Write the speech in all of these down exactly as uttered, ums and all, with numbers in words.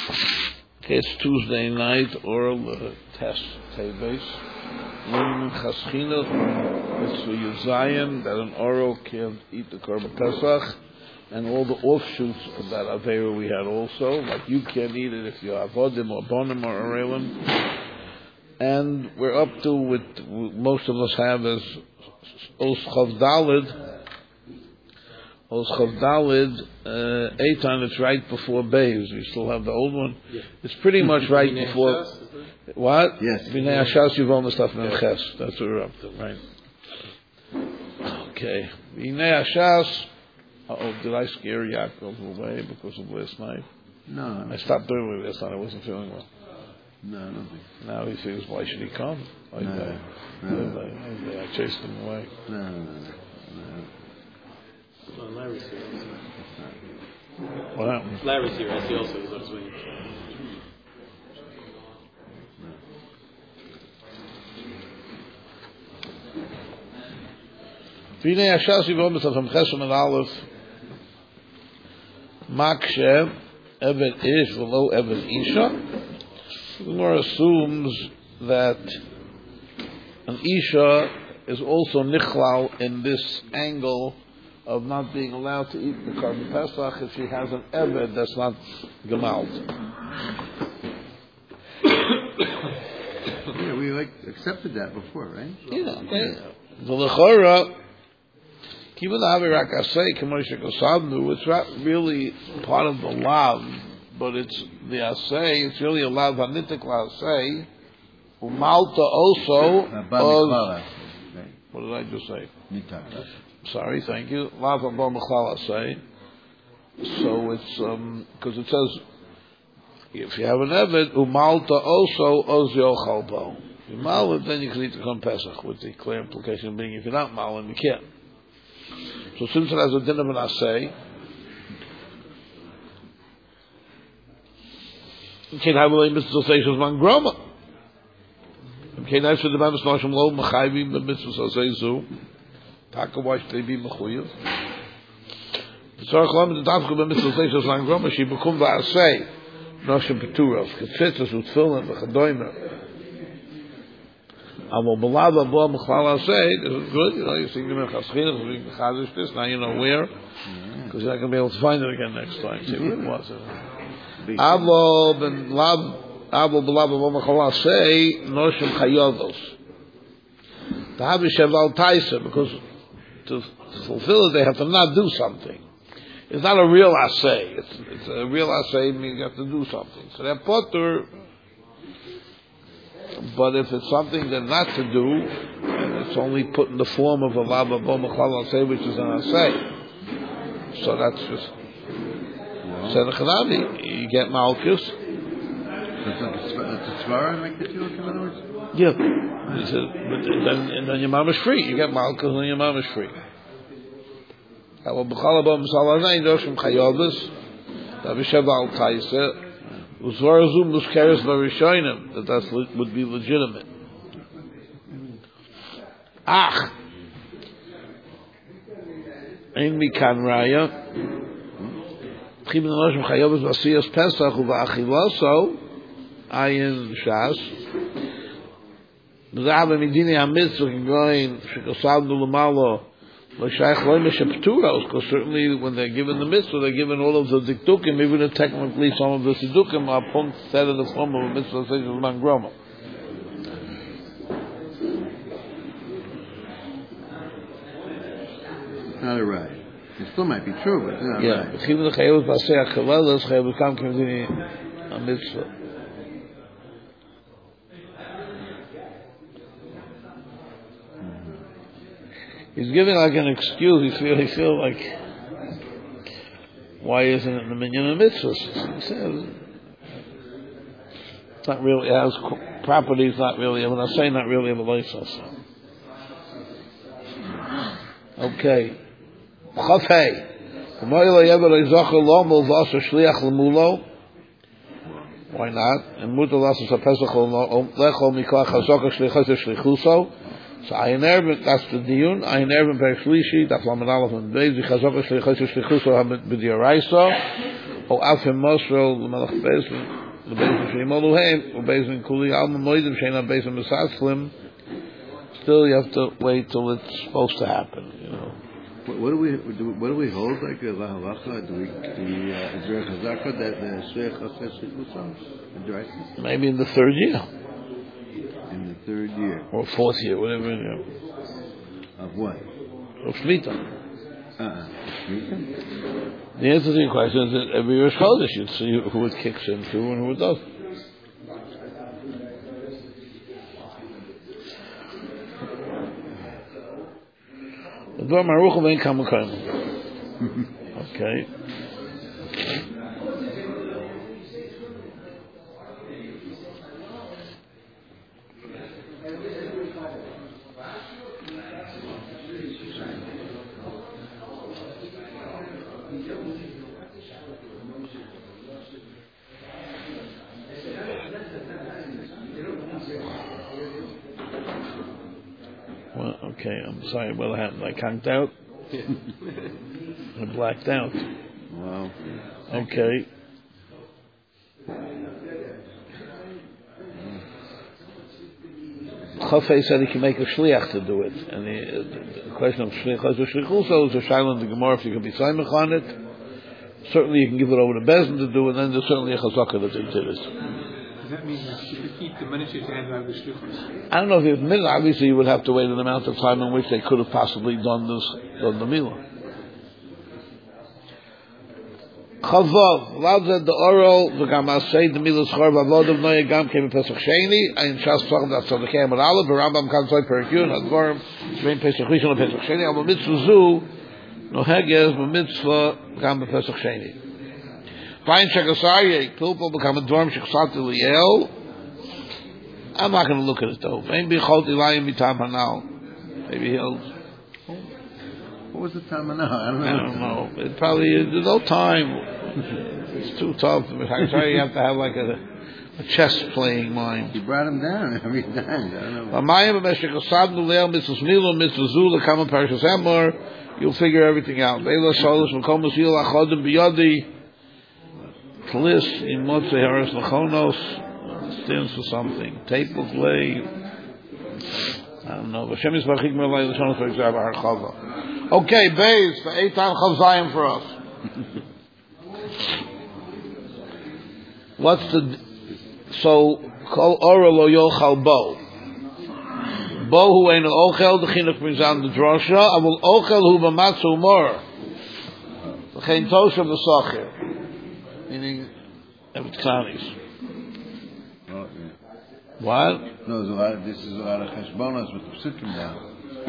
Okay, it's Tuesday night, oral uh, test, Teves. Learning Chaschina, Mitzvah Yuzayim, that an oral can't eat the Korban Pesach, and all the offshoots of that Aveira we had also, like you can't eat it if you're Avodim or Bonim or Arelim. And we're up to, with most of us have as Os Chav Dalid, Os Chav Dalid, uh, Eitan, it's right before Beis. We still have the old one. Yeah. It's pretty much right before. What? Yes. B'nei Hashas Yivon Mustaf Memches. That's what we're up to, right? Okay. B'nei Hashas. Oh, did I scare Yaakov away because of last night? No. I stopped doing it last night. I wasn't feeling well. No, nothing. Now he says, why should he come? I, no. I, no. I, I chased him away. No, no, no. no. Well, Larry's here. What happened? Larry's here. I see also. He's on his way. V'nei Hashas Yivon B'Tafam Chesem and Aleph Makshe Eved Ish V'lo Eved Isha. The Gemara assumes that an Isha is also Nichlal in this angle of not being allowed to eat the Korban Pesach if she has an Eved that's not Gemalt. Yeah, we like accepted that before, right? Yeah. yeah. The Lechora, Kibbutz Avirak Asay, K'moshe Kosadnu, it's not really part of the Lav, but it's the Asay, it's really a Lav Hanitik Asay, Umalta also, uh, what did I just say? Nita. Sorry, thank you. Lav Abba Mechala Asay. So it's, um, because it says, if you have an Eved, Umalta also, Oz Yochal Bo. You mal it, then you can eat the Korban Pesach, with the clear implication being if you're not maling, you can't. So since it has a din of an asay, you can't have a lay mitzvah seishos man groma. You can't have the b'amis noshim lo mechayvim the mitzvah seizu. Taka why should they be mechuyev? The tzarech lamed the dafka b'mitzvah seishos man groma she bekum v'asay noshim peturov ketzitzas utfilin v'chadoymer. Amo belava bo mechala say this is good. You know, you sing them in chaschina, you chadish this. Now you know where, because you're not going to be able to find it again next time. See where it was. Avo ben lav, avo belava bo mechala say noshim chayodos. To have a sheval taisa, because to, to fulfill it they have to not do something. It's not a real asay. It's, it's a real asay means you have to do something. So they're potter. But if it's something they're not to do, and it's only put in the form of a lava bo mechal asay, which is an asay, so that's just sedachanami. You get malchus. That's a tzvara, like the chiluk, in other words. Yeah, he said, but then and then your mom is free. You get malchus, and your mom is free. Well, b'chal bo mechal asay doshim chayovus, davisheva al taisa. Uzvarazum muskeres varishonim, that that would be legitimate. Ach, ein mikan raya. Chibin anoshim chayovus vasiyas pesach uvachiloso ayin shas. B'zav midini hamitzvah kingoin shekosavnu l'malo. Because certainly when they're given the mitzvah, they're given all of the diktukim, even if technically some of the sidukim are pumped set in the form of a mitzvah that says man groma. It's not a right. It still might be true, but it's not yeah, right. Yeah, even the chayot basei achalelas chayot become community a mitzvah. He's giving like an excuse. He feel he feel like, why isn't it in the minyan of mitzvahs? He says it's not really. It has properties. Not really. When I say not really of a license. Okay. Chafei. Why not? And mutar lasas a pesach lechol mikach hazokah shlichos shlichuso. So ayin erben, that's the diyun. Ayin erben per shlishi, that's lamed aleph and beis. Chazokah shlichos shlichuso b'diaraisa. או אף מוסרו למלך בייסן, לבייסן שימולו הם, ובייסן כולי alma moedim sheina beysen mesaslim. Still, you have to wait till it's supposed to happen, you know. What, what do we do? What do we hold like a lahalacha? Do we do we uh, is there a chazaka that the sheiach has shiklusam addresses? Maybe in the third year. In the third year. Or fourth year, whatever, you know. Of what? Of Shmita. Uh-uh. The answer to your question is that every Rosh Chodesh you'd see who it kicks into and who it doesn't. The Dvar Maruch Vein Kamakayim. Okay. Well, okay, I'm sorry what happened. I conked out. I blacked out. Wow. Okay. Chafei said he can make a shliach to do it, and the, the question of shliach is also is a shaila in the Gemara if you can be simach on it. Certainly, you can give it over to Bezdin to do it, and then there's certainly a chazaka that they did it. Does that mean that if you keep the miniature to hand out the shlichus? I don't know if you admit it. Obviously, you would have to wait an amount of time in which they could have possibly done this, done the milah. Chavav, Lav said the oral, the gamasei, the milah schor, vavod of noya gam came in Pesach Sheni, and Shas Psachim that's on the Kem and Aleph, the Rambam Kanzoi Perikun, Hadvarim, Shvein Pesach Rishon and Pesach Sheni, Al Mitzvah Zu, Noheges, Mitzvah, Gam Pesach Sheni. Fine Shekasarye, Pilpul become a dorm Sheksat Eliel. I'm not going to look at it though. Maybe Chot Elayim Mitam Hanal. Maybe he'll. What was the time now? I don't know. I don't know. It probably is. There's no time. It's too tough. I'm sorry, you have to have like a, a chess playing mind. He brought him down every time. I don't know. Amayim B'Meshekasad Nuleil Mitzvah Milu Mitzvah Zula Kama Parashas Emor. You'll figure everything out. Beila Shalosh Mekom Musil Achodim B'Yodi. Klis in Motzei Haras Lachonos stands for something. Tape will play. I don't know. Hashem is Barchik Merlai Lachonos for example Harchava. Okay, Beis for eight time Chav Zayim for us. What's the so Kol Ora Lo Yochal Bo Bo Hu Ein Ochel the Chinuch brings on the drasha. Avol Ochel Hu B'Matzu Mor L'chein Tosha V'Sachir. Meaning, if it's clownies. Oh, yeah. What? No, there's a lot of, this is a lot of cheshbonos with the psukim down.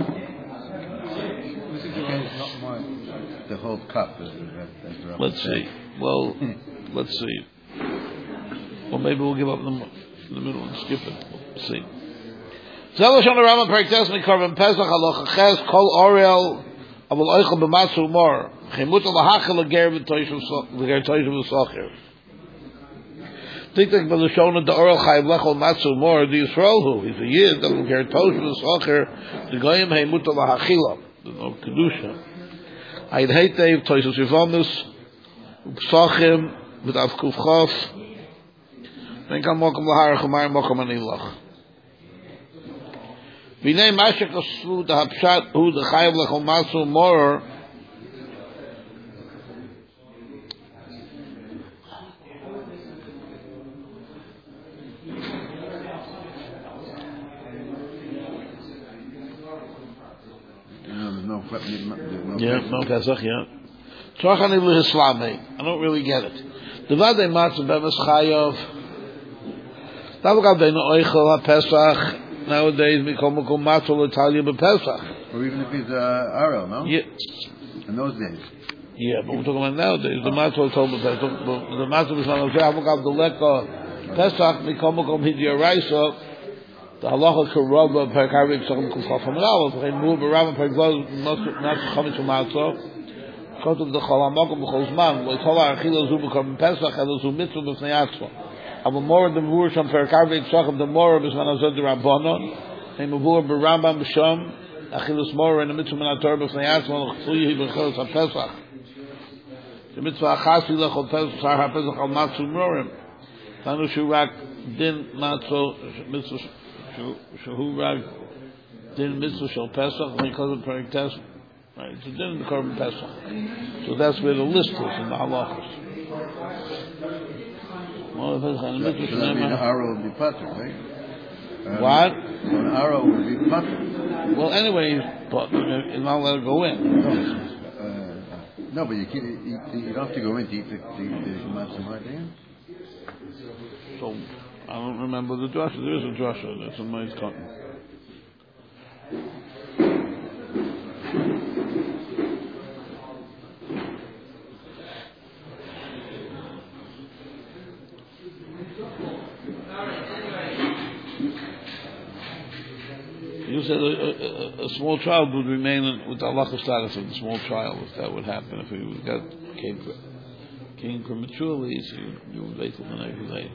This is not mine. The whole cup is. Let's see. Well, let's see. Well, maybe we'll give up the, the middle and skip it. We'll see. Zelash on the Rambam Periktes Mikorban Pesach Halacha Ches Kol Oriel Avol Oichel B'Matzu Mor. Think like Belashona the oral chayv lechol matzu more the Yisrael who he's a yid that will get tosh v'sacher the goyim heimuta lahachila there's no kedusha. I'd hate Dave toishos yivamus psachim with avkuf chaf then kam mokum lahar chumayim mokum anilach v'nei mashek aslu the hapshat who the chayv lechol matzu more. Yeah, no Pesach, yeah. I don't really get it. The Vadei Matzah Bemes Chayav. Davagav Deino Oichel HaPesach. Nowadays, Mikol Mikol Matzah L'Italia BePesach. Or even if he's uh, Arel, no? Yeah. In those days. Yeah, but we're talking about nowadays. The Matzah told BePesach. The Matzah was not okay. Davagav the Leka Pesach Mikol Mikol Hidia Raisa. The halacha karava per karvik sachim kufchaf hamalav. V'chein mu b'rava per gvaz not chametz u'matzah. Chotav the chalamakam b'chol zman. V'yithola achila zu b'kam pesach elo zu mitzvah b'fnei atzma. Aber more the muvur sham per karvik sachim the more b'zman azod the rabbanon. V'chein muvur b'rambam b'sham achilus more in the mitzvah minator b'fnei atzma l'chtzui b'chelos ha-pesach. The mitzvah achas v'ilachol pesach sar ha-pesach al matzu morim. Tanu shurak din matzo mitzvah shurak din mitzvah shel pesach because of perik test. Right, it's a din in the korban pesach. So that's where the list is in the halachas. Well, the So that means an arrow would be pater, right? Um, what? So an arrow would be pater. Well, anyway, but you're not allowed to go in. No, uh, no, but you, keep, you, you don't have to go in to eat the, the, the matzah right there. So I don't remember the drasha. There is a drasha. That's in my cotton. You said a, a, a small child would remain in, with the halacha status of the small child if that would happen. If he got came, came prematurely, so you, you would wait till the next day.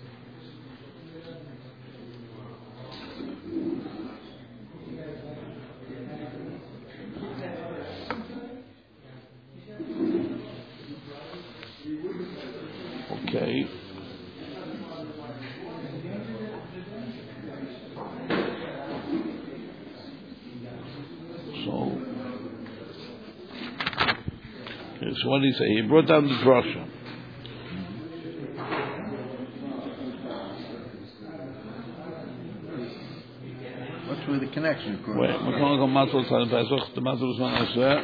Okay. So, okay, so what did he say? He brought down the drasha. What's with the connection? Of course. Wait, we're going to go matzah tzad pesach. The matzah was one I said.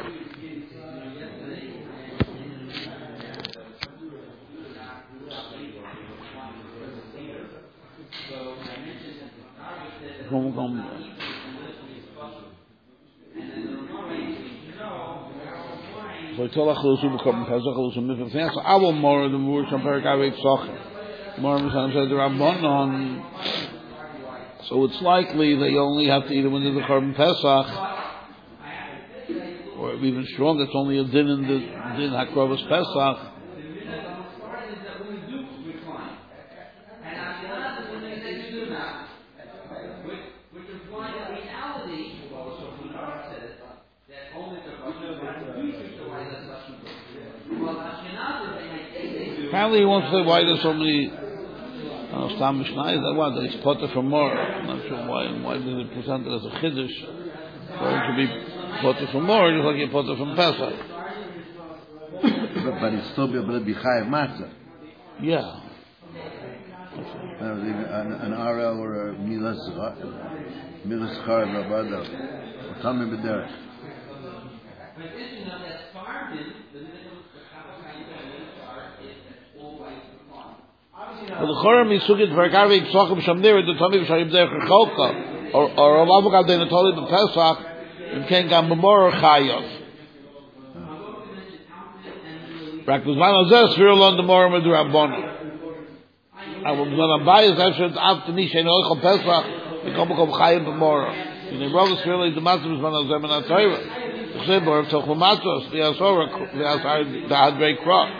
Come, come. So I told Achilles who become Pesach, Achilles who mitzvah fans. So I will more than more from Perikavik Socher. More than some said the Rabbanon. So it's likely that you only have to eat it when there's a Korban Pesach, or even stronger, it's only a din in the din Hakrovas Pesach. Apparently he wants to say why there's so many uh, Stam Mishnayos. That what it's potter from more. I'm not sure why and why did it present it as a chiddush for it to be potter from more, just like you potter from Pesach. but, but it's still be able to be chayav matzah. Yeah. Uh, an, an R L or a milas milas charav rabada or tamim b'derech. But the Choram is sugit for Karvik Sochim Shamnir, the Tommy Shayim Derech Cholka, or or Avavukal De Natoli B'Pesach, and Ken Gam B'Mor Chayos. Rakuzman Ozeh Svirulon the Morim Edu Rabbono. I will not bias after after me Shein Oichel Pesach, Bekom Bekom Chayim B'Mor. And the brother Svirulon the Matzah Bizman Ozeh Men HaTorah. The Chibor of Tochel Matzos, the Asor, the Asar, the Hadrei Krok.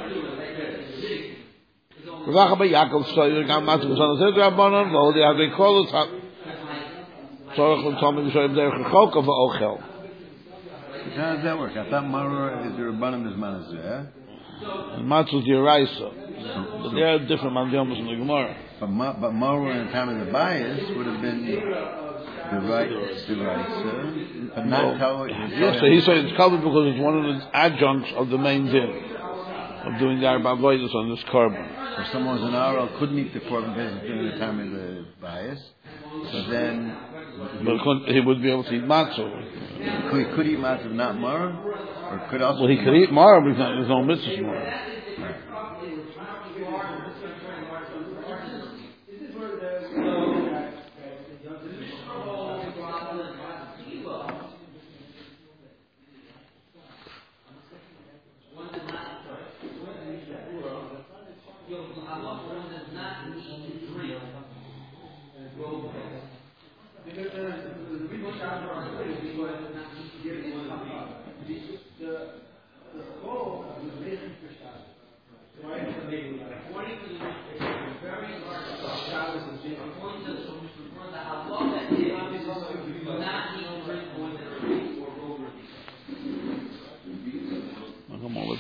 Rav Yaakov Soyer Gam Matzah Bizman Ozeh Rabbono, Lo the Hadrei Krok, Sorach L'Tomim Shoyim Derech Choka V'Ochel. How does that work? I thought Maror is the Rabbanim Bizman Ozeh. And Matzah is the Eraisa. But they are different mandiomas in the Gemara. But ma, but Maror in the time of the bias would have been the right, the right, but not how it. Yes, so he said it's covered because it's one of the adjuncts of the main din of doing the Arba Avodas on this carbon. So someone's an Aral couldn't eat the korban pesach during the time of the bias, so then. But he, he would be able to eat matzah. Could, he could eat matzah, not Maror, or could also. Well, he could eat Maror, but there's no mitzvah Maror.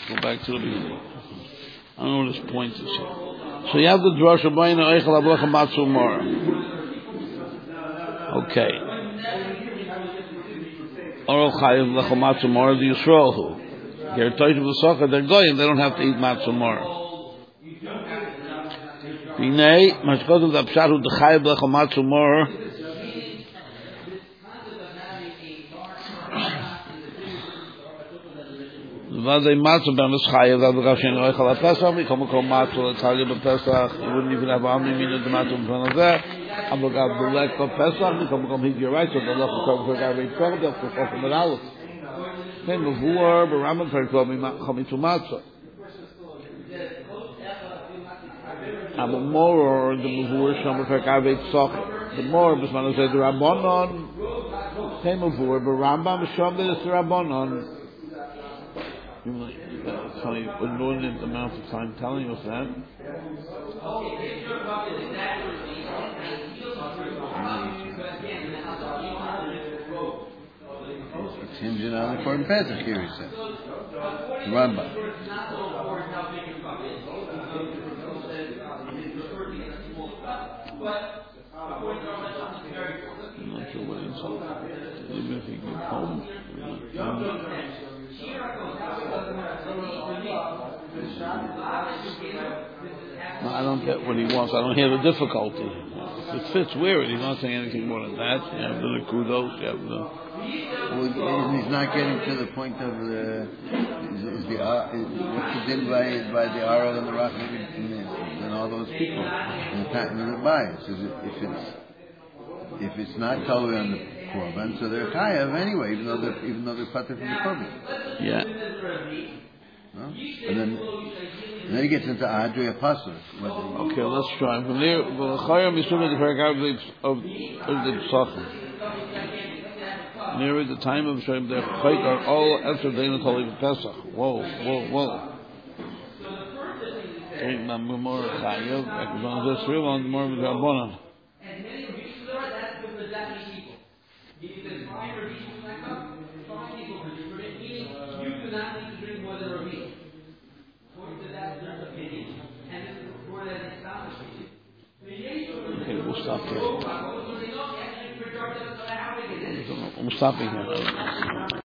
Go back to the beginning. I don't know what this point is here. So you have the drasha bayna oichel ablacha matzu mora. Okay. Oral chayiv lecha matzu mora the Yisrael who. They're toiv v'socha, they're goyim, they don't have to eat matzu mora. Vinei, mashkotav the pshat hu the chayiv lecha matzu mora. V'adei matzu ben v'schayev v'adei shen oichel ha-pesach v'kom v'kom matzu l'talya b'pesach you wouldn't even have amni mina the matzu b'front of that Abagav b'lek b'pesach v'kom v'kom hit your right so the lech v'kom v'kom v'kom v'kom v'kom v'kom v'kom Same b'vuar b'ramah v'kom v'kom v'kom matzu Abu Mor the b'vuar shom v'kom v'kom the more b'sman said the Rabbanon same b'vuar b'rambam shom v'des the Rabbanon You know, tell you inordinate amount of time telling us that. It's hinging on the Korban Pesach here, he said. The Rambam. I'm not sure what it's all. Even if he gets home. No, I don't get what he wants. I don't hear the difficulty. It fits weird. He's not saying anything more than that. You have the kudos. You have the. Well, he's not getting to the point of the. Is, is the uh, is, what's the din by by the Aral and the Rachman and, and all those people and the patent of the bias? Is it, if it's if it's not totally on the Korban, so they're chayav anyway, even though they're even though they're pater from the Korban. Yeah. No? And then, and then he gets into Adri Apostle. Okay, let's try. From there, the Chayam is from the paragraph of of the Psachim. Near the time of Shem, the Chayt are all after the Eilat Holy Pesach. Whoa, whoa, whoa. Okay, now more Chayav. I can on this real on more of the Rabbanan. Okay, we'll stop here. I'm stopping here.